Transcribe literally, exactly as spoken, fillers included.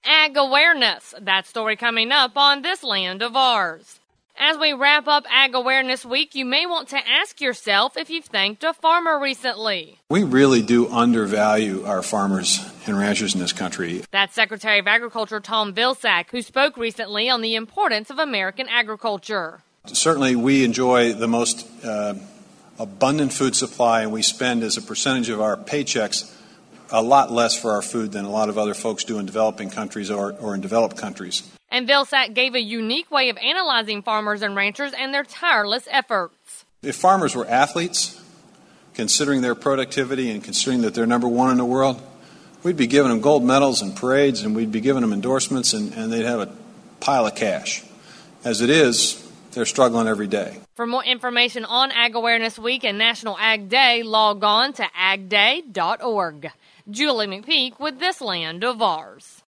Ag awareness. That story coming up on This Land of Ours. As we wrap up Ag Awareness Week, you may want to ask yourself if you've thanked a farmer recently. We really do undervalue our farmers and ranchers in this country. That's Secretary of Agriculture Tom Vilsack, who spoke recently on the importance of American agriculture. Certainly, we enjoy the most uh, abundant food supply, and we spend as a percentage of our paychecks a lot less for our food than a lot of other folks do in developing countries or, or in developed countries. And Vilsack gave a unique way of analyzing farmers and ranchers and their tireless efforts. If farmers were athletes, considering their productivity and considering that they're number one in the world, we'd be giving them gold medals and parades, and we'd be giving them endorsements, and, and they'd have a pile of cash. As it is, they're struggling every day. For more information on Ag Awareness Week and National Ag Day, log on to ag day dot org. Julie McPeak with This Land of Ours.